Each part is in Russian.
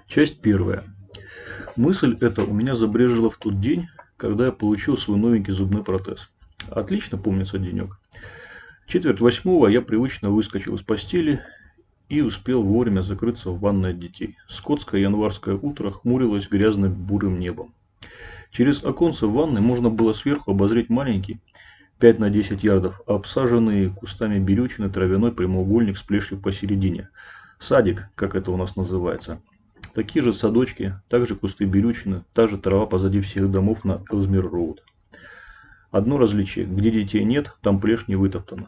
Часть первая. Мысль эта у меня забрежила в тот день, когда я получил свой новенький зубной протез. Отлично помнится денек. 7:45 я привычно выскочил из постели и успел вовремя закрыться в ванной от детей. Скотское январское утро хмурилось грязным бурым небом. Через оконце в ванной можно было сверху обозреть маленький, 5 на 10 ярдов, обсаженный кустами берючины травяной прямоугольник с плешью посередине. Садик, как это у нас называется. Такие же садочки, также кусты берючины, та же трава позади всех домов на Элзмир-роуд. Одно различие: где детей нет, там плешь не вытоптана.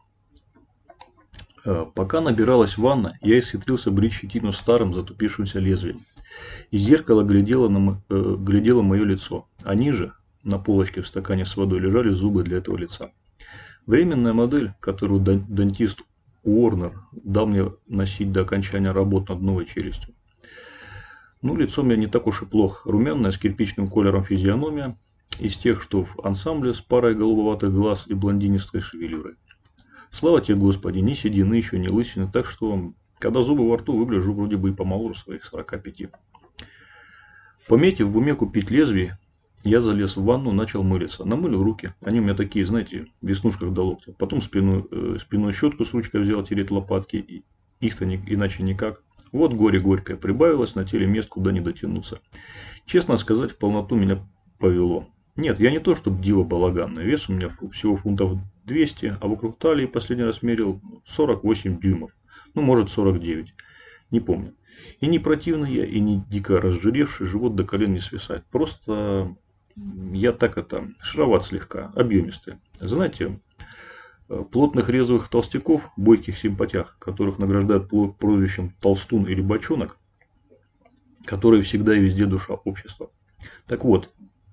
Пока набиралась ванна, я исхитрился брить щетину старым затупившимся лезвием. Из зеркала глядело мое лицо, а ниже, на полочке в стакане с водой, лежали зубы для этого лица. Временная модель, которую дантист Уорнер дал мне носить до окончания работ над новой челюстью. Ну, лицом я не так уж и плох. Румяная, с кирпичным колером физиономия, из тех, что в ансамбле, с парой голубоватых глаз и блондинистой шевелюрой. Слава тебе, Господи, ни седины еще, ни лысины, так что, когда зубы во рту, выгляжу вроде бы и помоложе своих 45. Пометив в уме купить лезвие, я залез в ванну, начал мылиться. Намылил руки, они у меня такие, знаете, в веснушках до локтя. Потом спиной щетку с ручкой взял тереть лопатки, их-то иначе никак. Вот горе горькое, прибавилось на теле мест, куда не дотянуться. Честно сказать, в полноту меня повело. Нет, я не то, чтобы диво балаганный, вес у меня всего фунтов 200, а вокруг талии последний раз мерил 48 дюймов. Ну, может 49, не помню. И не противный я, и не дико разжиревший, живот до колен не свисает. Просто я так широват слегка, объемистый. Знаете, плотных резвых толстяков, бойких симпатях, которых награждают прозвищем толстун или бочонок, которые всегда и везде душа общества. Так вот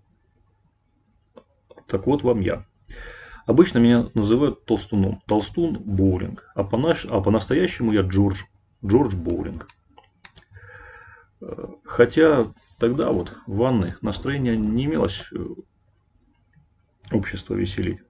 вам я. Обычно меня называют толстуном. Толстун Боулинг. А по-настоящему я Джордж Боулинг. Хотя тогда вот в ванной настроение не имелось общество веселить.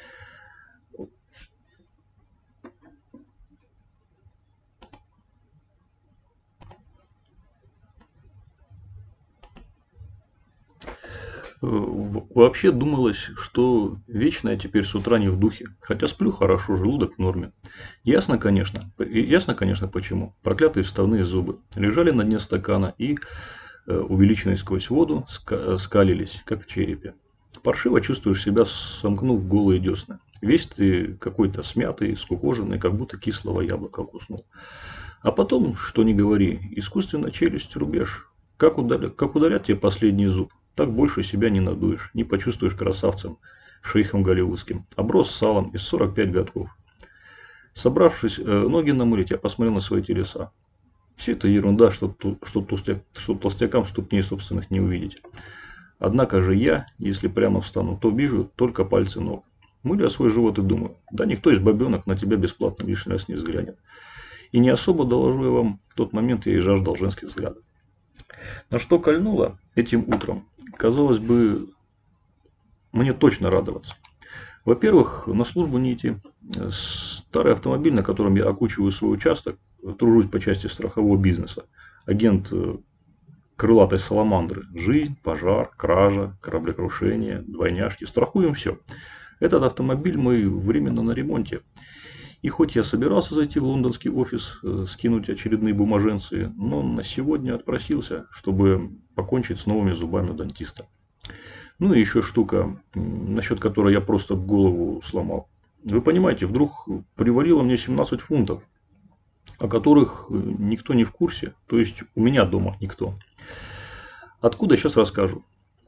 Вообще думалось, что вечно я теперь с утра не в духе. Хотя сплю хорошо, желудок в норме. Ясно, конечно, почему. Проклятые вставные зубы лежали на дне стакана и, увеличенные сквозь воду, скалились, как в черепе. Паршиво чувствуешь себя, сомкнув голые десны. Весь ты какой-то смятый, скукоженный, как будто кислого яблока куснул. А потом, что ни говори, искусственная челюсть, рубеж. Как удалят тебе последний зуб, так больше себя не надуешь, не почувствуешь красавцем, шейхом голливудским. Оброс салом из 45 годков. Собравшись ноги намылить, я посмотрел на свои телеса. Все это ерунда, что толстякам ступней собственных не увидеть. Однако же я, если прямо встану, то вижу только пальцы ног. Мыля свой живот и думаю, да никто из бабенок на тебя бесплатно лишний раз не взглянет. И не особо, доложу я вам, в тот момент я и жаждал женских взглядов. На что кольнуло этим утром, казалось бы, мне точно радоваться. Во-первых, на службу не идти. Старый автомобиль, на котором я окучиваю свой участок, тружусь по части страхового бизнеса. Агент крылатой саламандры. Жизнь, пожар, кража, кораблекрушение, двойняшки. Страхуем все. Этот автомобиль мой временно на ремонте. И хоть я собирался зайти в лондонский офис, скинуть очередные бумаженцы, но на сегодня отпросился, чтобы покончить с новыми зубами дантиста. Ну и еще штука, насчет которой я просто голову сломал. Вы понимаете, вдруг привалило мне 17 фунтов, о которых никто не в курсе, то есть у меня дома никто. Откуда, сейчас расскажу.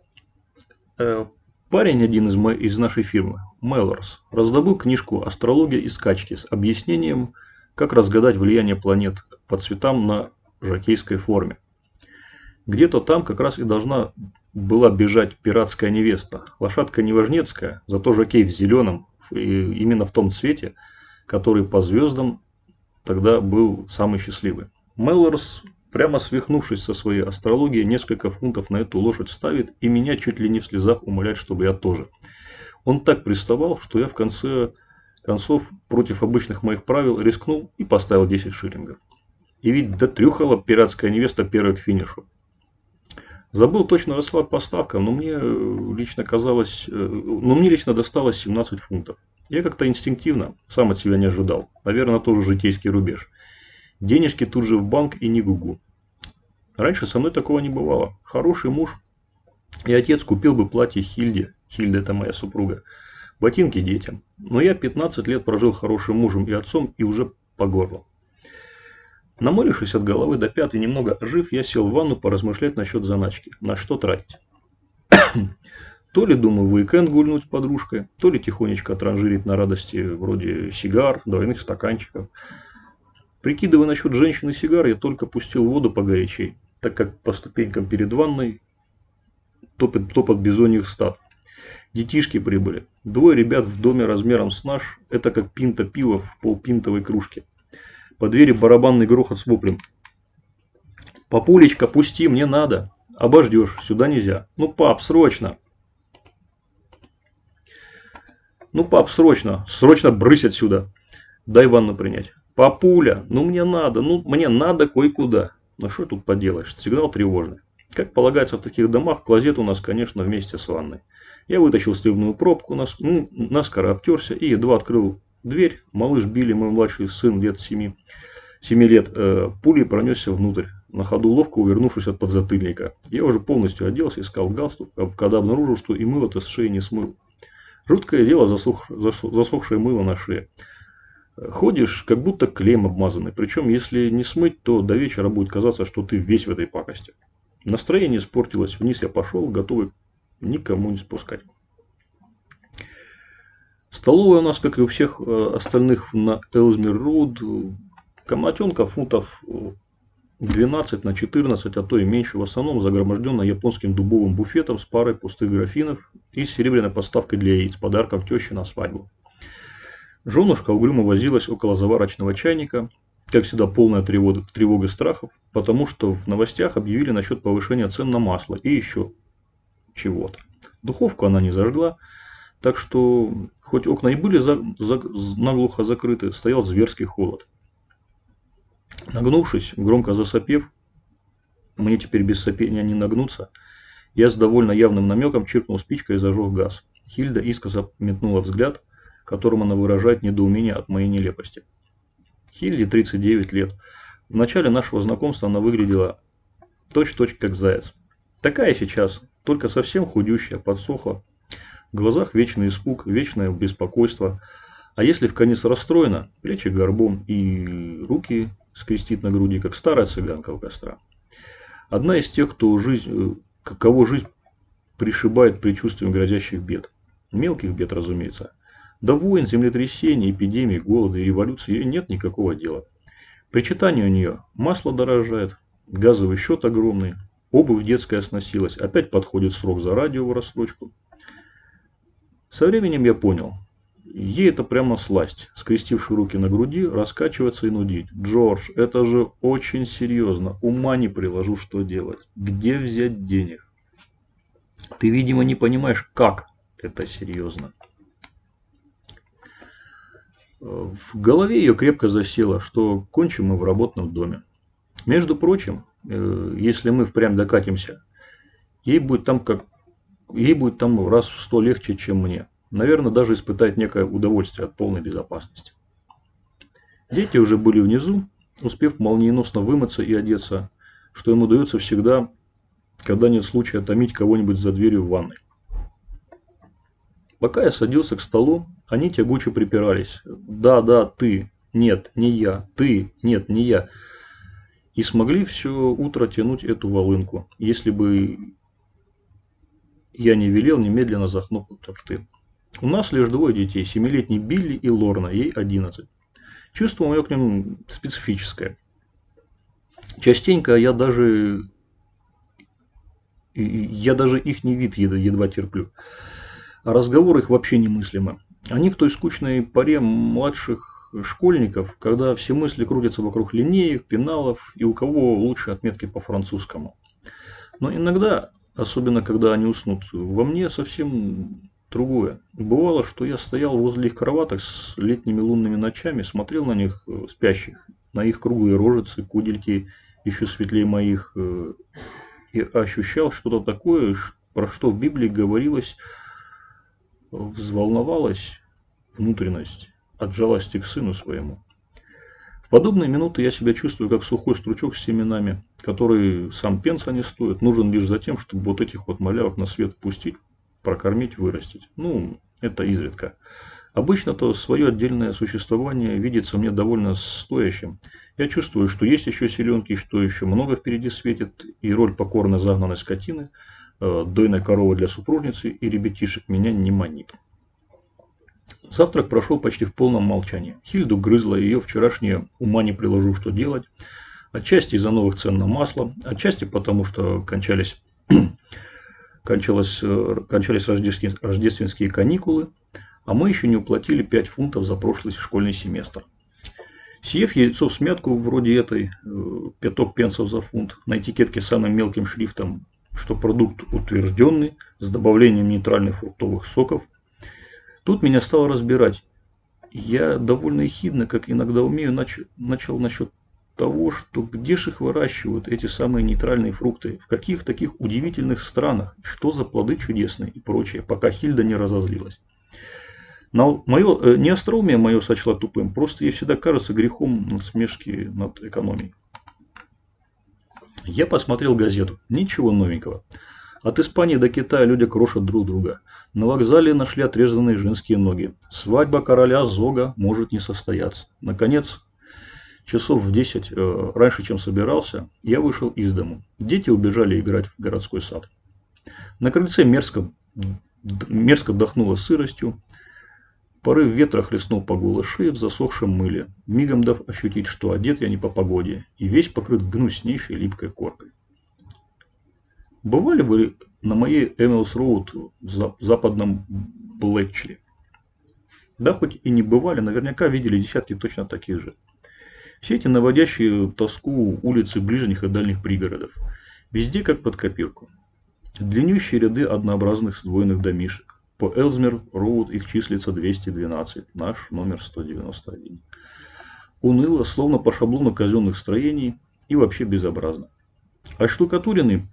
Парень один из нашей фирмы, Меллорс, раздобыл книжку «Астрология и скачки» с объяснением, как разгадать влияние планет по цветам на жокейской форме. Где-то там как раз и должна была бежать пиратская невеста. Лошадка неважнецкая, зато жокей в зеленом, именно в том цвете, который по звездам тогда был самый счастливый. Меллорс, прямо свихнувшись со своей астрологией, несколько фунтов на эту лошадь ставит и меня чуть ли не в слезах умоляет, чтобы я тоже. Он так приставал, что я в конце концов против обычных моих правил рискнул и поставил 10 шиллингов. И ведь дотрюхала пиратская невеста первой к финишу. Забыл точно расклад по ставкам, но мне лично досталось 17 фунтов. Я как-то инстинктивно, сам от себя не ожидал. Наверное, тоже житейский рубеж. Денежки тут же в банк и не гугу. Раньше со мной такого не бывало. Хороший муж и отец купил бы платье Хильде. Хильда — это моя супруга. Ботинки детям. Но я 15 лет прожил хорошим мужем и отцом и уже по горло. Намылившись от головы до пят и немного ожив, я сел в ванну поразмышлять насчет заначки. На что тратить? То ли думаю в уикенд гульнуть с подружкой, то ли тихонечко отранжирить на радости вроде сигар, двойных стаканчиков. Прикидывая насчет женщин и сигар, я только пустил воду погорячей, так как по ступенькам перед ванной топот бизоньих стад. Детишки прибыли. Двое ребят в доме размером с наш, это как пинта пива в полпинтовой кружке. По двери барабанный грохот с воплем. «Папулечка, пусти, мне надо. Обождешь, сюда нельзя. Ну, пап, срочно!» «Ну, пап, срочно! Срочно брысь отсюда! Дай ванну принять!» «Папуля, мне надо кое-куда!» Ну, что тут поделаешь, сигнал тревожный. Как полагается в таких домах, клозет у нас, конечно, вместе с ванной. Я вытащил сливную пробку, наскоро обтерся и едва открыл дверь. Малыш Билли, мой младший сын, лет 7 лет, пулей пронесся внутрь, на ходу ловко увернувшись от подзатыльника. Я уже полностью оделся, искал галстук, когда обнаружил, что и мыло-то с шеи не смыл. Жуткое дело засохшее мыло на шее. Ходишь, как будто клеем обмазанный. Причем, если не смыть, то до вечера будет казаться, что ты весь в этой пакости. Настроение испортилось. Вниз я пошел, готовый никому не спускать. Столовая у нас, как и у всех остальных на Элзмир-Роуд, комнатенка фунтов 12 на 14, а то и меньше, в основном загромождена японским дубовым буфетом с парой пустых графинов и с серебряной подставкой для яиц, подарком тещи на свадьбу. Женушка угрюмо возилась около заварочного чайника, как всегда полная тревога и страхов, потому что в новостях объявили насчет повышения цен на масло и еще чего-то. Духовку она не зажгла, так что хоть окна и были наглухо закрыты, стоял зверский холод. Нагнувшись, громко засопев, мне теперь без сопения не нагнуться, я с довольно явным намеком чиркнул спичкой и зажег газ. Хильда искоса метнула взгляд, которым она выражает недоумение от моей нелепости. Хильде 39 лет. В начале нашего знакомства она выглядела точь-в-точь как заяц. Такая сейчас, только совсем худющая, подсохла. В глазах вечный испуг, вечное беспокойство. А если вконец расстроена, плечи горбом и руки скрестит на груди, как старая цыганка у костра. Одна из тех, кого жизнь пришибает предчувствием грозящих бед. Мелких бед, разумеется. До войн, землетрясений, эпидемий, голода и революции ей нет никакого дела. Причитание у нее: масло дорожает, газовый счет огромный, обувь детская сносилась, опять подходит срок за радио в рассрочку. Со временем я понял. Ей это прямо сласть, скрестивши руки на груди, раскачиваться и нудить. «Джордж, это же очень серьезно, ума не приложу, что делать. Где взять денег? Ты, видимо, не понимаешь, как это серьезно». В голове ее крепко засело, что кончим мы в работном доме. Между прочим, если мы впрямь докатимся, ей будет там раз в 100 легче, чем мне. Наверное, даже испытать некое удовольствие от полной безопасности. Дети уже были внизу, успев молниеносно вымыться и одеться, что им удается всегда, когда нет случая томить кого-нибудь за дверью в ванной. Пока я садился к столу, они тягуче припирались. «Да, ты, нет, не я, ты, нет, не я». И смогли все утро тянуть эту волынку, если бы я не велел немедленно захлопнуть рты. У нас лишь двое детей, 7-летний Билли и Лорна, ей 11. Чувство мое к ним специфическое. Частенько я даже ихний вид едва терплю. А разговор их вообще немыслимо. Они в той скучной поре младших школьников, когда все мысли крутятся вокруг линеек, пеналов и у кого лучше отметки по французскому. Но иногда, особенно когда они уснут, во мне совсем другое. Бывало, что я стоял возле их кроваток с летними лунными ночами, смотрел на них спящих, на их круглые рожицы, кудельки еще светлее моих, и ощущал что-то такое, про что в Библии говорилось, взволновалась внутренность от жалости к сыну своему. В подобные минуты я себя чувствую как сухой стручок с семенами, который сам пенса не стоит, нужен лишь за тем, чтобы вот этих вот малявок на свет пустить, прокормить, вырастить. Ну, это изредка. Обычно-то свое отдельное существование видится мне довольно стоящим. Я чувствую, что есть еще селенки, что еще много впереди светит, и роль покорно загнанной скотины, дойной коровы для супружницы и ребятишек меня не манит. Завтрак прошел почти в полном молчании. Хильду грызла, ее вчерашнее ума не приложу, что делать. Отчасти из-за новых цен на масло, отчасти потому, что кончались рождественские каникулы, а мы еще не уплатили 5 фунтов за прошлый школьный семестр. Съев яйцо в смятку вроде этой, 5 пенсов за фунт, на этикетке самым мелким шрифтом, что продукт утвержденный, с добавлением нейтральных фруктовых соков, тут меня стало разбирать. Я довольно ехидно, как иногда умею, начал насчет того, что где же их выращивают, эти самые нейтральные фрукты, в каких таких удивительных странах, что за плоды чудесные и прочее, пока Хильда не разозлилась. Не остроумие мое сочла тупым, просто ей всегда кажется грехом насмешки над экономией. Я посмотрел газету. Ничего новенького. От Испании до Китая люди крошат друг друга. На вокзале нашли отрезанные женские ноги. Свадьба короля Зога может не состояться. Наконец, часов в 10 раньше, чем собирался, я вышел из дому. Дети убежали играть в городской сад. На крыльце мерзко дохнуло сыростью. Порыв ветра хлестнул по голой шее в засохшем мыле, мигом дав ощутить, что одет я не по погоде и весь покрыт гнуснейшей липкой коркой. Бывали вы на моей Эмилс Роуд в западном Блетчере? Да, хоть и не бывали, наверняка видели десятки точно таких же. Все эти наводящие тоску улицы ближних и дальних пригородов. Везде как под копирку. Длиннющие ряды однообразных сдвоенных домишек. По Элзмер Роуд их числится 212, наш номер 191. Уныло, словно по шаблону казенных строений и вообще безобразно. Оштукатуренный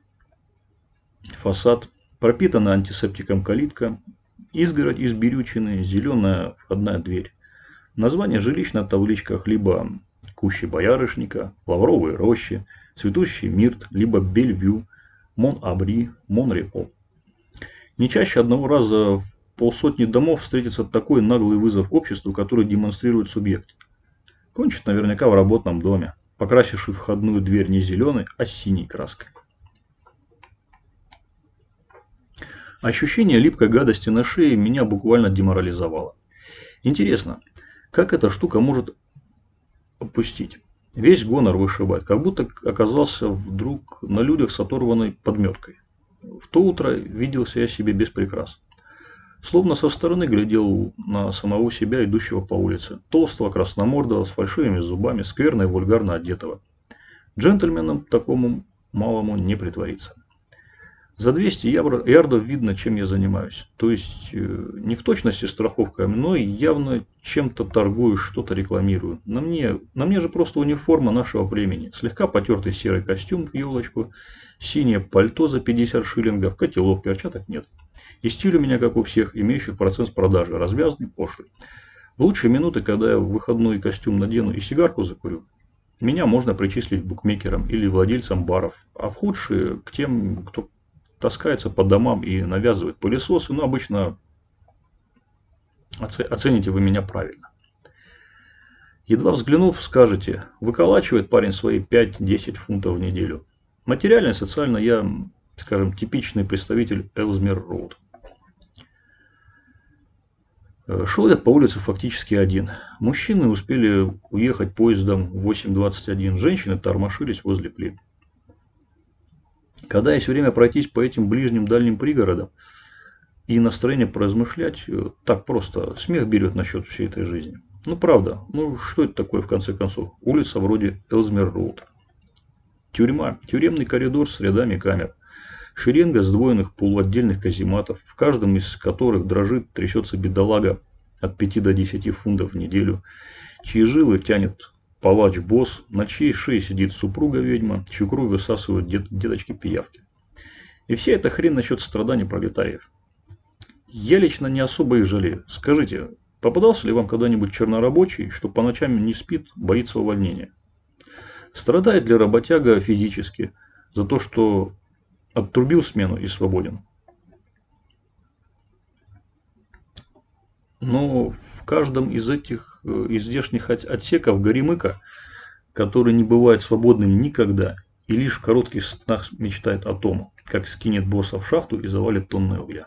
фасад, пропитана антисептиком калитка, изгородь из берючины, зеленая входная дверь. Название жилищ на табличках либо кущи боярышника, лавровые рощи, цветущий мирт, либо Бельвью, Мон-Абри, Мон-Репо. Не чаще одного раза в полсотни домов встретится такой наглый вызов обществу, который демонстрирует субъект. Кончит наверняка в работном доме, покрасивший входную дверь не зеленой, а синей краской. Ощущение липкой гадости на шее меня буквально деморализовало. Интересно, как эта штука может опустить? Весь гонор вышибает, как будто оказался вдруг на людях с оторванной подметкой. В то утро виделся я себе без прикрас. Словно со стороны глядел на самого себя, идущего по улице. Толстого, красномордого, с фальшивыми зубами, скверно и вульгарно одетого. Джентльменом такому малому не притвориться. За 200 ярдов видно, чем я занимаюсь. То есть, не в точности страховкой, но и явно чем-то торгую, что-то рекламирую. На мне же просто униформа нашего племени. Слегка потертый серый костюм в елочку, синее пальто за 50 шиллингов, котелок, перчаток нет. И стиль у меня, как у всех, имеющих процент с продажи, развязный, пошлый. В лучшие минуты, когда я выходной костюм надену и сигарку закурю, меня можно причислить к букмекерам или владельцам баров, а в худшие к тем, кто таскается по домам и навязывает пылесосы, но обычно оцените вы меня правильно. Едва взглянув, скажете, выколачивает парень свои 5-10 фунтов в неделю. Материально и социально я, скажем, типичный представитель Элзмер Роуд. Шел я по улице фактически один. Мужчины успели уехать поездом в 8:21, женщины тормошились возле плит. Когда есть время пройтись по этим ближним дальним пригородам и настроение поразмышлять, так просто смех берет насчет всей этой жизни. Ну правда, что это такое в конце концов? Улица вроде Элзмер Роуд. Тюрьма, тюремный коридор с рядами камер. Шеренга сдвоенных полуотдельных казематов, в каждом из которых дрожит, трясется бедолага от 5 до 10 фунтов в неделю, чьи жилы тянет палач-босс, на чьей шее сидит супруга-ведьма, чью кровь высасывают деточки-пиявки. И вся эта хрень насчет страданий пролетариев. Я лично не особо их жалею. Скажите, попадался ли вам когда-нибудь чернорабочий, что по ночам не спит, боится увольнения? Страдает ли работяга физически за то, что отрубил смену и свободен? Но в каждом из этих здешних отсеков горемыка, который не бывает свободным никогда и лишь в коротких снах мечтает о том, как скинет босса в шахту и завалит тонны угля.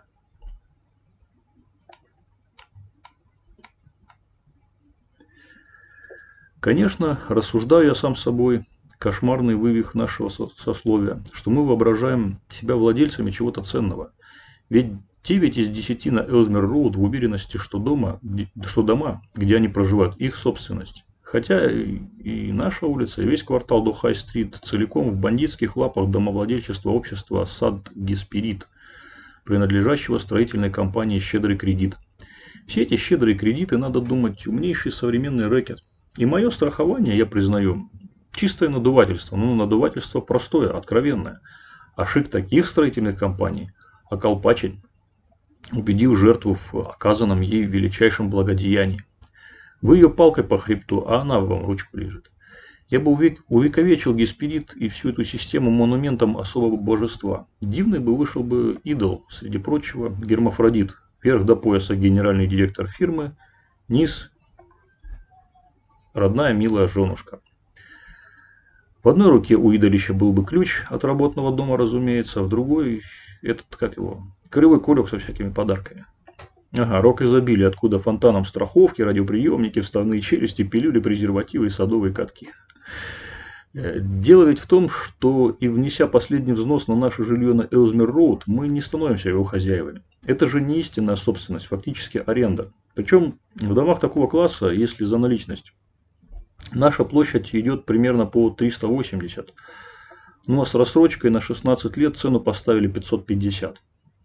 Конечно, рассуждаю я сам собой, кошмарный вывих нашего сословия, что мы воображаем себя владельцами чего-то ценного. Ведь 9 из 10 на Элзмер-Роуд в уверенности, что дома, где они проживают, их собственность. Хотя и наша улица, и весь квартал до Хай-стрит целиком в бандитских лапах домовладельчества общества Сад-Гесперид, принадлежащего строительной компании «Щедрый кредит». Все эти щедрые кредиты, надо думать, умнейший современный рэкет. И мое страхование, я признаю, чистое надувательство. Но надувательство простое, откровенное. А шик таких строительных компаний околпачить, убедив жертву в оказанном ей величайшем благодеянии. Вы ее палкой по хребту, а она вам ручку лежит. Я бы увековечил Гесперид и всю эту систему монументом особого божества. Дивный бы вышел бы идол, среди прочего, гермафродит. Вверх до пояса генеральный директор фирмы, низ родная милая женушка. В одной руке у идолища был бы ключ от работного дома, разумеется, а в другой кривой колек со всякими подарками. Ага, рок изобилия, откуда фонтаном страховки, радиоприемники, вставные челюсти, пилюли, презервативы и садовые катки. Дело ведь в том, что и внеся последний взнос на наше жилье на Элзмер-Роуд, мы не становимся его хозяевами. Это же не истинная собственность, фактически аренда. Причем в домах такого класса, если за наличность, наша площадь идет примерно по 380. Ну а с рассрочкой на 16 лет цену поставили 550.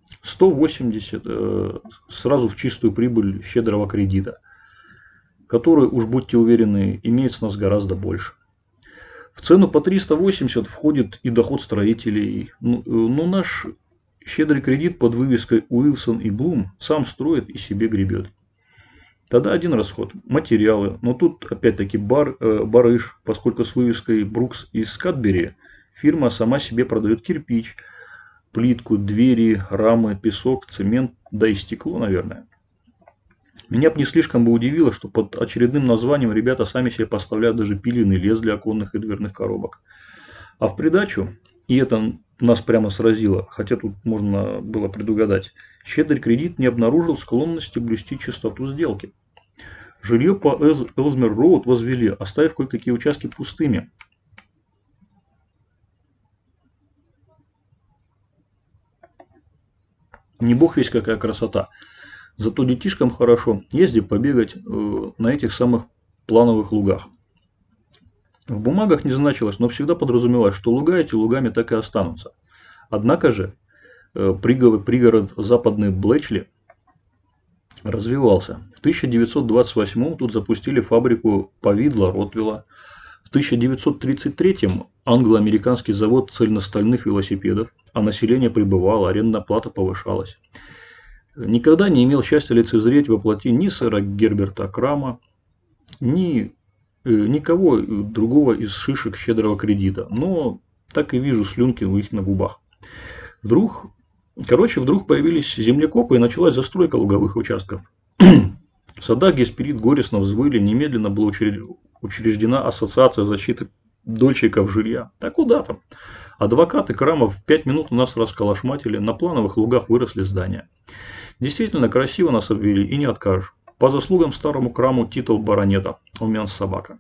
180 сразу в чистую прибыль щедрого кредита, который, уж будьте уверены, имеет с нас гораздо больше. В цену по 380 входит и доход строителей. Но наш щедрый кредит под вывеской Уилсон и Блум сам строит и себе гребет. Тогда один расход – материалы. Но тут опять-таки барыш, поскольку с вывеской Брукс из Скатбери фирма сама себе продает кирпич, плитку, двери, рамы, песок, цемент, да и стекло, наверное. Меня бы не слишком бы удивило, что под очередным названием ребята сами себе поставляют даже пиленый лес для оконных и дверных коробок. А в придачу, и это нас прямо сразило, хотя тут можно было предугадать, щедрый кредит не обнаружил склонности блюсти чистоту сделки. Жилье по Элзмер-Роуд возвели, оставив кое-какие участки пустыми. Не бог весь какая красота. Зато детишкам хорошо ездить побегать на этих самых плановых лугах. В бумагах не значилось, но всегда подразумевалось, что луга эти лугами так и останутся. Однако же пригород западный Блэчли развивался. В 1928 тут запустили фабрику повидла Ротвилла. В 1933 англо-американский завод цельностальных велосипедов, а население прибывало, арендная плата повышалась. Никогда не имел счастья лицезреть во плоти ни сэра Герберта Крама, ни никого другого из шишек щедрого кредита. Но так и вижу слюнки у них на губах. Вдруг появились землекопы и началась застройка луговых участков. В садах Гесперид горестно взвыли, немедленно была учреждена ассоциация защиты дольщиков жилья. Да куда там? Адвокаты Крамов в 5 минут у нас расколошматили, на плановых лугах выросли здания. Действительно красиво нас обвели и не откажешь. По заслугам старому Краму титул баронета, умянс собака.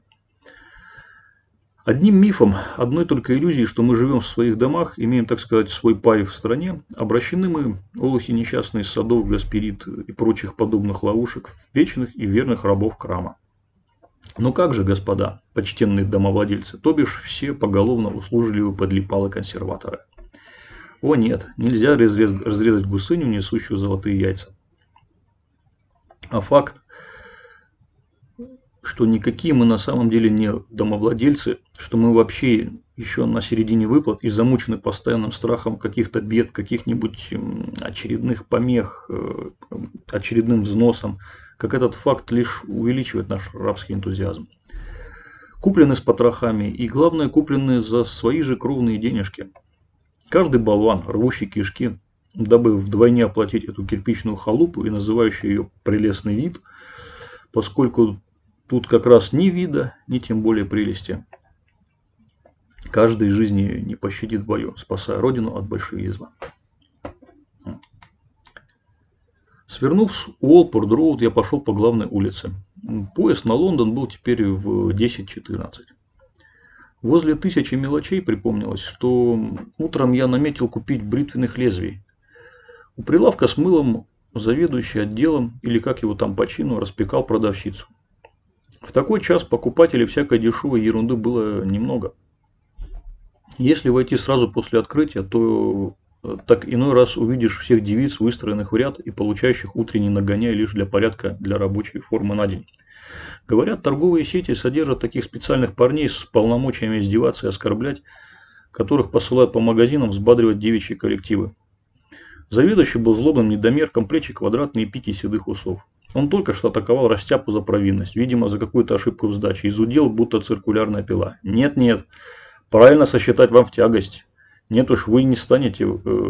Одним мифом, одной только иллюзией, что мы живем в своих домах, имеем, так сказать, свой пай в стране, обращены мы, олухи несчастные из садов, Гесперид и прочих подобных ловушек, в вечных и верных рабов Крама. Но как же, господа, почтенные домовладельцы, то бишь все поголовно услужливые подлипалы-консерваторы. О нет, нельзя разрезать гусыню, несущую золотые яйца. А факт что никакие мы на самом деле не домовладельцы, что мы вообще еще на середине выплат и замучены постоянным страхом каких-то бед, каких-нибудь очередных помех, очередным взносом, как этот факт лишь увеличивает наш рабский энтузиазм. Куплены с потрохами и, главное, куплены за свои же кровные денежки. Каждый болван, рвущий кишки, дабы вдвойне оплатить эту кирпичную халупу и называющий ее прелестный вид, поскольку тут как раз ни вида, ни тем более прелести. Каждый из жизни не пощадит в бою, спасая родину от большевизма. Свернув с Уолпорд-роуд, я пошел по главной улице. Поезд на Лондон был теперь в 10:14. Возле тысячи мелочей припомнилось, что утром я наметил купить бритвенных лезвий. У прилавка с мылом заведующий отделом, или как его там по чину, распекал продавщицу. В такой час покупателей всякой дешевой ерунды было немного. Если войти сразу после открытия, то так иной раз увидишь всех девиц, выстроенных в ряд и получающих утренний нагоняй лишь для порядка для рабочей формы на день. Говорят, торговые сети содержат таких специальных парней с полномочиями издеваться и оскорблять, которых посылают по магазинам взбадривать девичьи коллективы. Заведующий был злобным недомерком, плечи квадратные, пики седых усов. Он только что атаковал растяпу за провинность, видимо, за какую-то ошибку в сдаче, изудел, будто циркулярная пила. Нет, правильно сосчитать вам в тягость. Нет уж, не станете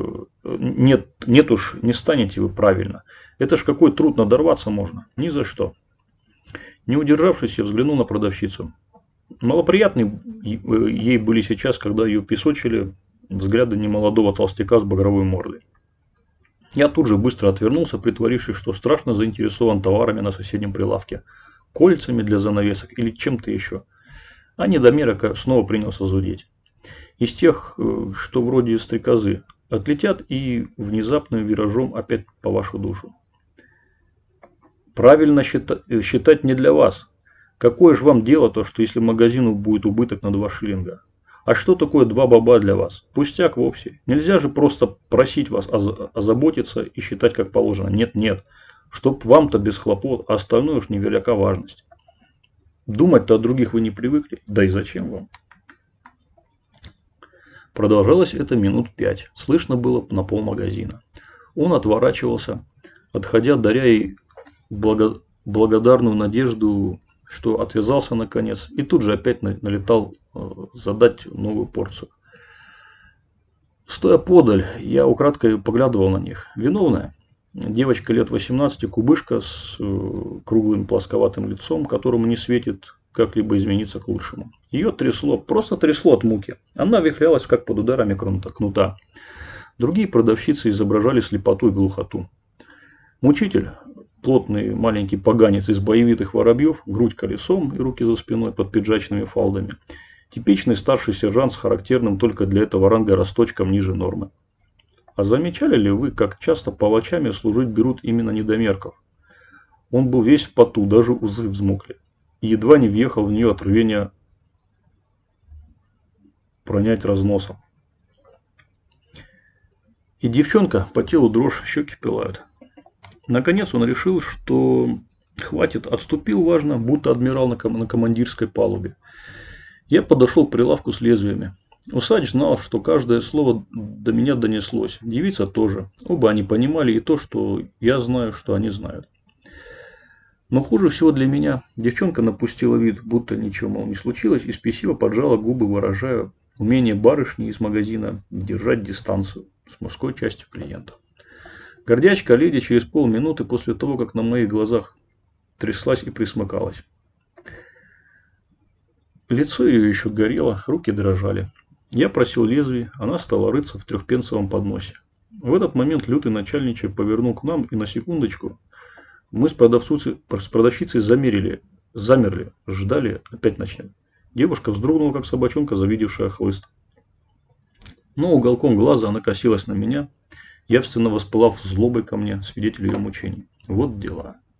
вы правильно. Это ж какой труд, надорваться можно. Ни за что. Не удержавшись, я взглянул на продавщицу. Малоприятны ей были сейчас, когда ее песочили взгляды немолодого толстяка с багровой мордой. Я тут же быстро отвернулся, притворившись, что страшно заинтересован товарами на соседнем прилавке. Кольцами для занавесок или чем-то еще. А недомерок снова принялся зудеть. Из тех, что вроде стрекозы, отлетят и внезапным виражом опять по вашу душу. Правильно считать не для вас. Какое же вам дело-то, что если магазину будет убыток на 2 шиллинга? А что такое 2 боба для вас? Пустяк вовсе. Нельзя же просто просить вас озаботиться и считать как положено. Нет. Чтоб вам-то без хлопот, а остальное уж невелика важность. Думать-то о других вы не привыкли. Да и зачем вам? Продолжалось это минут 5. Слышно было на полмагазина. Он отворачивался, отходя, даря ей благодарную надежду, что отвязался наконец, и тут же опять налетал задать новую порцию. Стоя подаль, я украдкой поглядывал на них. Виновная. Девочка лет 18, кубышка с круглым плосковатым лицом, которому не светит как-либо измениться к лучшему. Ее трясло, просто трясло от муки. Она вихлялась, как под ударами кнута. Другие продавщицы изображали слепоту и глухоту. Мучитель, плотный маленький поганец из боевитых воробьев, грудь колесом и руки за спиной под пиджачными фалдами. Типичный старший сержант с характерным только для этого ранга росточком ниже нормы. А замечали ли вы, как часто палачами служить берут именно недомерков? Он был весь в поту, даже узы взмокли. И едва не въехал в нее от рвения пронять разносом. И девчонка по телу дрожь, щеки пылают. Наконец он решил, что хватит, отступил важно, будто адмирал на командирской палубе. Я подошел к прилавку с лезвиями. Усач знал, что каждое слово до меня донеслось. Девица тоже. Оба они понимали и то, что я знаю, что они знают. Но хуже всего для меня, девчонка напустила вид, будто ничего, мол, не случилось, и спесиво поджала губы, выражая умение барышни из магазина держать дистанцию с мужской частью клиента. Гордячка леди через полминуты после того, как на моих глазах тряслась и присмыкалась. Лицо ее еще горело, руки дрожали. Я просил лезвие, она стала рыться в 3-пенсовом подносе. В этот момент лютый начальничий повернул к нам, и на секундочку мы с продавщицей замерли, ждали, опять начнем. Девушка вздрогнула, как собачонка, завидевшая хлыст. Но уголком глаза она косилась на меня, явственно воспылав злобой ко мне, свидетель ее мучений. Вот дела.